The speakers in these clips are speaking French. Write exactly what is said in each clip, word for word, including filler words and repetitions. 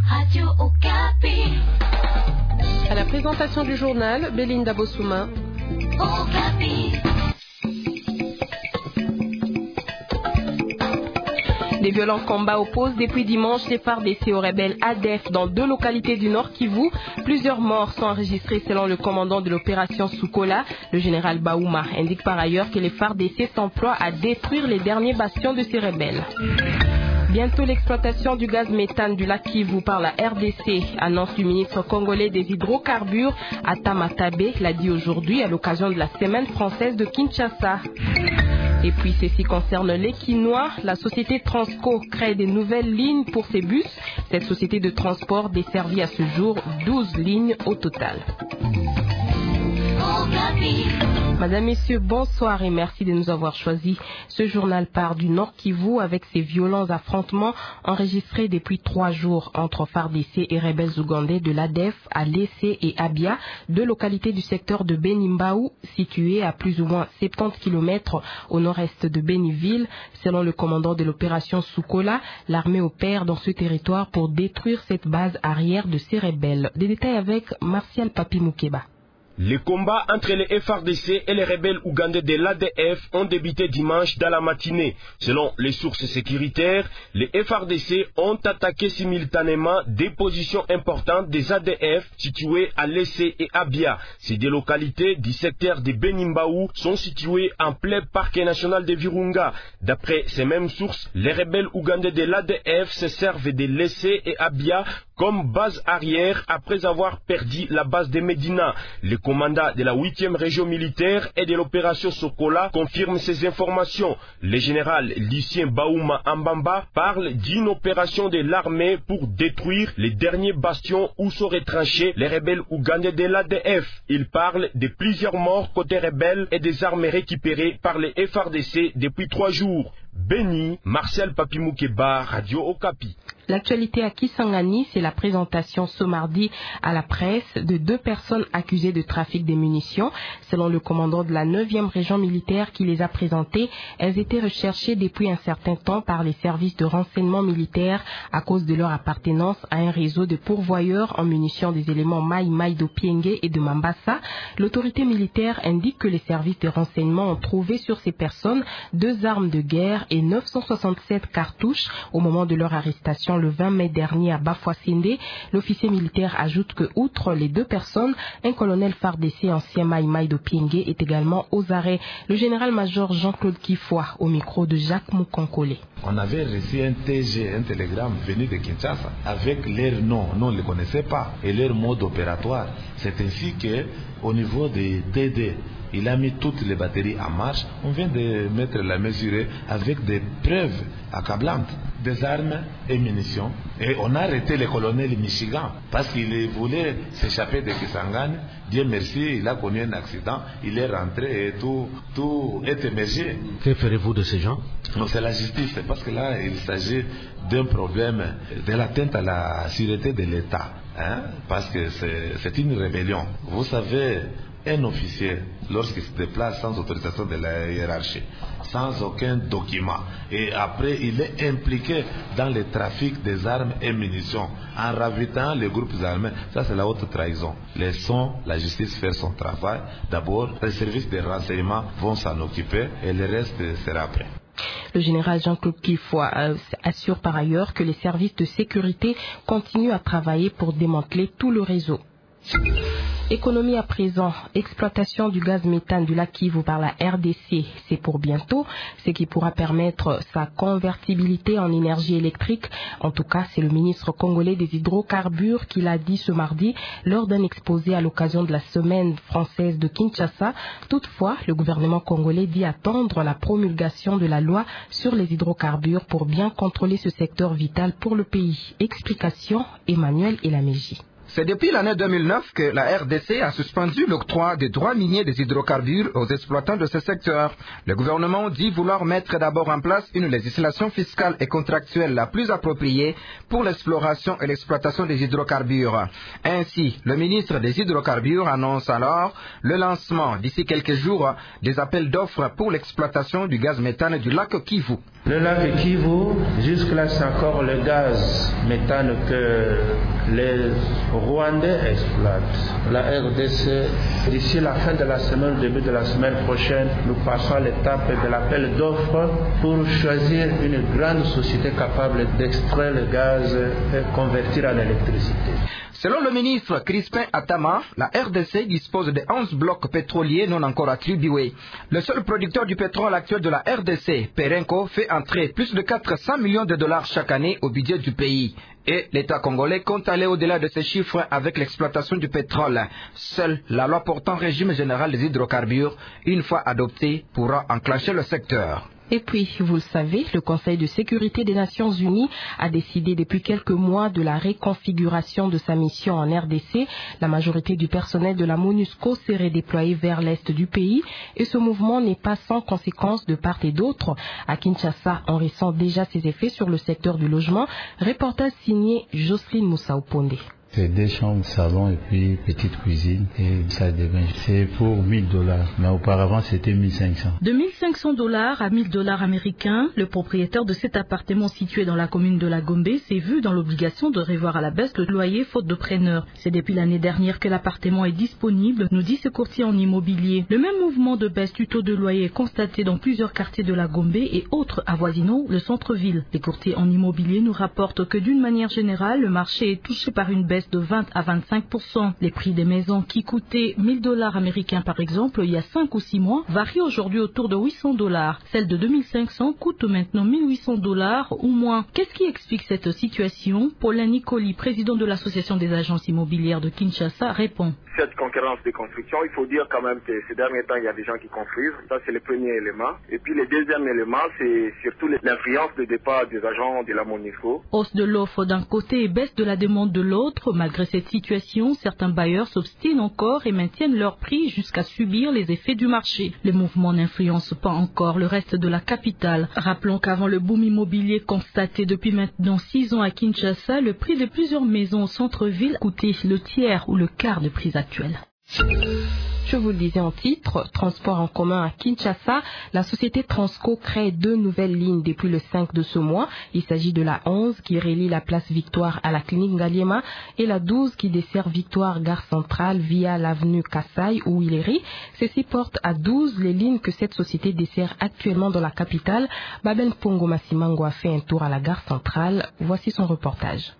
Radio Okapi. À la présentation du journal, Belinda Bossouma. Okapi. Des violents combats opposent depuis dimanche les F A R D C aux rebelles A D E F dans deux localités du Nord Kivu. Plusieurs morts sont enregistrés selon le commandant de l'opération Soukola. Le général Baouma indique par ailleurs que les F A R D C s'emploient à détruire les derniers bastions de ces rebelles. Bientôt l'exploitation du gaz méthane du lac Kivu par la R D C, annonce du ministre congolais des hydrocarbures, Atama Tabe, l'a dit aujourd'hui à l'occasion de la semaine française de Kinshasa. Et puis ceci concerne les Quinois. La société Transco crée des nouvelles lignes pour ses bus. Cette société de transport desservit à ce jour douze lignes au total. Madame, Messieurs, bonsoir et merci de nous avoir choisis. Ce journal part du Nord Kivu avec ses violents affrontements enregistrés depuis trois jours entre F A R D C et rebelles ougandais de l'A D E F à Lessé et Abia, deux localités du secteur de Benimbaou, situées à plus ou moins soixante-dix kilomètres au nord-est de Beniville. Selon le commandant de l'opération Soukola, l'armée opère dans ce territoire pour détruire cette base arrière de ces rebelles. Des détails avec Martial Papi Moukeba. Les combats entre les F A R D C et les rebelles ougandais de l'A D E F ont débuté dimanche dans la matinée. Selon les sources sécuritaires, les F A R D C ont attaqué simultanément des positions importantes des A D E F situées à Lessé et Abia. Ces deux localités du secteur de Benimbaou sont situées en plein parc national de Virunga. D'après ces mêmes sources, les rebelles ougandais de l'A D E F se servent de Lessé et Abia comme base arrière après avoir perdu la base de Medina. Le commandant de la huitième région militaire et de l'opération Sokola confirme ces informations. Le général Lucien Baouma Ambamba parle d'une opération de l'armée pour détruire les derniers bastions où sont retranchés les rebelles ougandais de l'A D E F. Il parle de plusieurs morts côté rebelles et des armes récupérées par les F A R D C depuis trois jours. Béni, Martial Papi Moukeba, Radio Okapi. L'actualité à Kisangani, c'est la présentation ce mardi à la presse de deux personnes accusées de trafic des munitions. Selon le commandant de la neuvième région militaire qui les a présentées, elles étaient recherchées depuis un certain temps par les services de renseignement militaire à cause de leur appartenance à un réseau de pourvoyeurs en munitions des éléments Mai Mai d'Opienge et de Mambasa. L'autorité militaire indique que les services de renseignement ont trouvé sur ces personnes deux armes de guerre et neuf cent soixante-sept cartouches au moment de leur arrestation le vingt mai dernier à Bafouassende. L'officier militaire ajoute que, outre les deux personnes, un colonel F A R D C ancien Mai Mai d'Opienge est également aux arrêts. Le général-major Jean-Claude Kifoua au micro de Jacques Moukonkole. On avait reçu un T G, un télégramme venu de Kinshasa avec leur nom. Nous on ne les connaissait pas et leur mode opératoire. C'est ainsi que, au niveau des T D, il a mis toutes les batteries en marche. On vient de mettre la mesurée avec des preuves accablantes, des armes et munitions. Et on a arrêté le colonel Michigan parce qu'il voulait s'échapper de Kisangani. Dieu merci, il a connu un accident, il est rentré et tout, tout est émergé. Que ferez-vous de ces gens? Non, c'est la justice, parce que là, il s'agit d'un problème de l'atteinte à la sûreté de l'État. Hein? Parce que c'est une rébellion. Vous savez, un officier, lorsqu'il se déplace sans autorisation de la hiérarchie, sans aucun document, et après il est impliqué dans le trafic des armes et munitions, en ravitant les groupes armés, ça c'est la haute trahison. Laissons la justice faire son travail. D'abord, les services de renseignement vont s'en occuper et le reste sera après. Le général Jean-Claude Kifoua assure par ailleurs que les services de sécurité continuent à travailler pour démanteler tout le réseau. Économie à présent, exploitation du gaz méthane du lac Kivu par la R D C, c'est pour bientôt, ce qui pourra permettre sa convertibilité en énergie électrique. En tout cas, c'est le ministre congolais des hydrocarbures qui l'a dit ce mardi lors d'un exposé à l'occasion de la semaine française de Kinshasa. Toutefois, le gouvernement congolais dit attendre la promulgation de la loi sur les hydrocarbures pour bien contrôler ce secteur vital pour le pays. Explication, Emmanuel Elaméji. C'est depuis l'année deux mille neuf que la R D C a suspendu l'octroi des droits miniers des hydrocarbures aux exploitants de ce secteur. Le gouvernement dit vouloir mettre d'abord en place une législation fiscale et contractuelle la plus appropriée pour l'exploration et l'exploitation des hydrocarbures. Ainsi, le ministre des hydrocarbures annonce alors le lancement d'ici quelques jours des appels d'offres pour l'exploitation du gaz méthane du lac Kivu. Le lac Kivu, jusque-là, c'est encore le gaz méthane que les Rwandais exploitent. La R D C, d'ici la fin de la semaine, début de la semaine prochaine, nous passons à l'étape de l'appel d'offres pour choisir une grande société capable d'extraire le gaz et convertir en électricité. Selon le ministre Crispin Atama, la R D C dispose de onze blocs pétroliers non encore attribués. Le seul producteur du pétrole actuel de la R D C, Perenco, fait entrer plus de quatre cents millions de dollars chaque année au budget du pays. Et l'État congolais compte aller au-delà de ces chiffres avec l'exploitation du pétrole. Seule la loi portant régime général des hydrocarbures, une fois adoptée, pourra enclencher le secteur. Et puis, vous le savez, le Conseil de sécurité des Nations Unies a décidé depuis quelques mois de la réconfiguration de sa mission en R D C. La majorité du personnel de la MONUSCO s'est redéployée vers l'est du pays et ce mouvement n'est pas sans conséquences de part et d'autre. À Kinshasa, on ressent déjà ses effets sur le secteur du logement. Reportage signé Jocelyne Moussaoponde. C'est deux chambres, salon et puis petite cuisine et salle de bain. C'est pour mille dollars, mais auparavant c'était mille cinq cents. De mille cinq cents dollars à mille dollars américains, le propriétaire de cet appartement situé dans la commune de la Gombe s'est vu dans l'obligation de revoir à la baisse le loyer faute de preneur. C'est depuis l'année dernière que l'appartement est disponible, nous dit ce courtier en immobilier. Le même mouvement de baisse du taux de loyer est constaté dans plusieurs quartiers de la Gombe et autres avoisinant le centre-ville. Les courtiers en immobilier nous rapportent que d'une manière générale, le marché est touché par une baisse de vingt à vingt-cinq pour cent. Les prix des maisons qui coûtaient mille dollars américains par exemple il y a cinq ou six mois varient aujourd'hui autour de huit cents dollars. Celles de deux mille cinq cents coûtent maintenant mille huit cents dollars ou moins. Qu'est-ce qui explique cette situation? Paulin Nicoli, président de l'association des agences immobilières de Kinshasa, répond. Cette concurrence des constructions, il faut dire quand même que ces derniers temps, il y a des gens qui construisent. Ça, c'est le premier élément. Et puis le deuxième élément, c'est surtout l'influence de départ des agents de la MONUSCO. Hausse de l'offre d'un côté et baisse de la demande de l'autre. Malgré cette situation, certains bailleurs s'obstinent encore et maintiennent leur prix jusqu'à subir les effets du marché. Le mouvement n'influence pas encore le reste de la capitale. Rappelons qu'avant le boom immobilier constaté depuis maintenant six ans à Kinshasa, le prix de plusieurs maisons au centre-ville coûtait le tiers ou le quart de prix actuel. Je vous le disais en titre, transport en commun à Kinshasa, la société Transco crée deux nouvelles lignes depuis le cinq de ce mois. Il s'agit de la onze qui relie la place Victoire à la clinique Ngaliema et la douze qui dessert Victoire Gare Centrale via l'avenue Kassai ou Hilleri. Ceci porte à douze les lignes que cette société dessert actuellement dans la capitale. Babel Pongo Massimango a fait un tour à la Gare Centrale. Voici son reportage.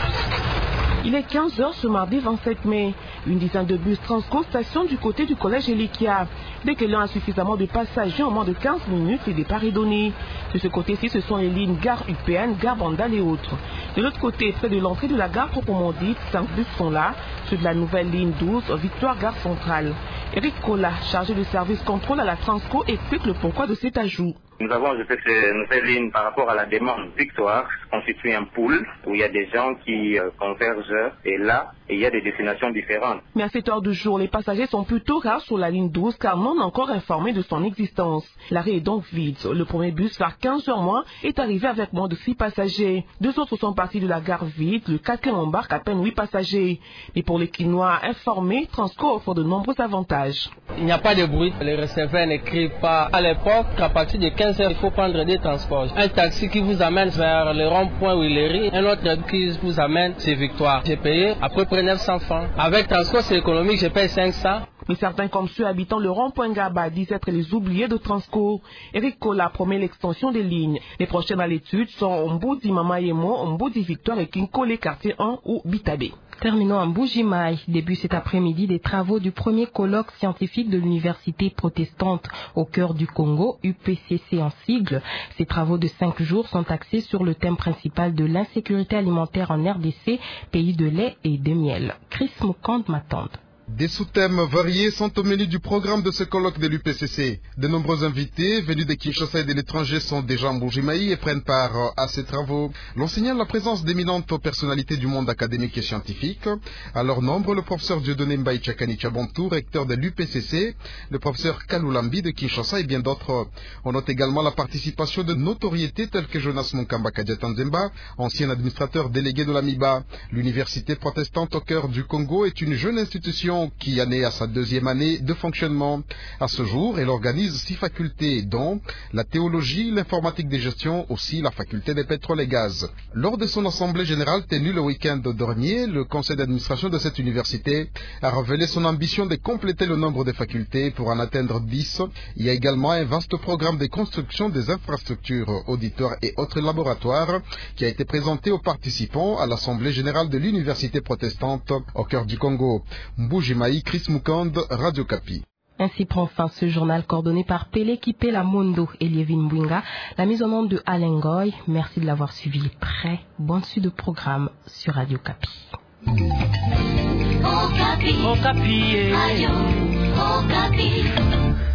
Il est quinze heures ce mardi vingt-sept mai. Une dizaine de bus Transco stationnent du côté du collège Elikia. Dès que l'un a suffisamment de passagers en moins de quinze minutes, le départ est donné. De ce côté-ci, ce sont les lignes Gare U P N, Gare Bandal et autres. De l'autre côté, près de l'entrée de la gare proprement dite, cinq bus sont là, ceux de la nouvelle ligne douze, Victoire Gare Centrale. Eric Kola, chargé de service contrôle à la Transco, explique le pourquoi de cet ajout. Nous avons ajouté ces nouvelles lignes par rapport à la demande. Victoire constitue un pool où il y a des gens qui euh, convergent et là, il y a des destinations différentes. Mais à cette heure du jour, les passagers sont plutôt rares sur la ligne douze car non encore informés de son existence. L'arrêt est donc vide. Le premier bus, vers quinze heures moins, est arrivé avec moins de six passagers. Deux autres sont partis de la gare vide. Le quatrième embarque à peine huit passagers. Mais pour les Quinois informés, Transco offre de nombreux avantages. Il n'y a pas de bruit. Les receveurs n'écrivent pas. À l'époque, à partir de quinze heures, il faut prendre des transports. Un taxi qui vous amène vers le rond-point où il est, un autre qui vous amène, c'est Victoire. J'ai payé à peu près neuf cents francs. Avec transport, c'est économique, je paye cinq cents. Mais certains comme ceux habitant le rond-point Gaba disent être les oubliés de Transco. Eric Kola promet l'extension des lignes. Les prochaines à l'étude sont Mboudi Mamayemo, Mboudi Victoire et Kinkole quartier un ou Bitabe. Terminons en Mbuji-Mayi. Début cet après-midi des travaux du premier colloque scientifique de l'université protestante au cœur du Congo, U P C C en sigle. Ces travaux de cinq jours sont axés sur le thème principal de l'insécurité alimentaire en R D C, pays de lait et de miel. Chris Mukand m'attend. Des sous-thèmes variés sont au menu du programme de ce colloque de l'U P C C. De nombreux invités venus de Kinshasa et de l'étranger sont déjà en Mbuji-Mayi et prennent part à ces travaux. L'on signale la présence d'éminentes personnalités du monde académique et scientifique. À leur nombre, le professeur Dieudonné Mbaye Tchakani Tchabontou, recteur de l'U P C C, le professeur Kaloulambi de Kinshasa et bien d'autres. On note également la participation de notoriétés telles que Jonas Munkamba Kadiatanzemba, ancien administrateur délégué de l'AMIBA. L'université protestante au cœur du Congo est une jeune institution qui en est à sa deuxième année de fonctionnement. À ce jour, elle organise six facultés, dont la théologie, l'informatique de gestion, aussi la faculté des pétroles et gaz. Lors de son assemblée générale tenue le week-end dernier, le conseil d'administration de cette université a révélé son ambition de compléter le nombre de facultés pour en atteindre dix. Il y a également un vaste programme de construction des infrastructures, auditoires et autres laboratoires qui a été présenté aux participants à l'assemblée générale de l'université protestante au cœur du Congo. Mbuji-Mayi, Chris Mukand, Radio Kapi. Ainsi prend fin ce journal coordonné par Pélé Kipela Mondo et Lievin Mbwinga. La mise en onde de Alain Goy. Merci de l'avoir suivi près. Bonne suite de programme sur Radio Kapi. Okapi. Okapi. Radio Okapi.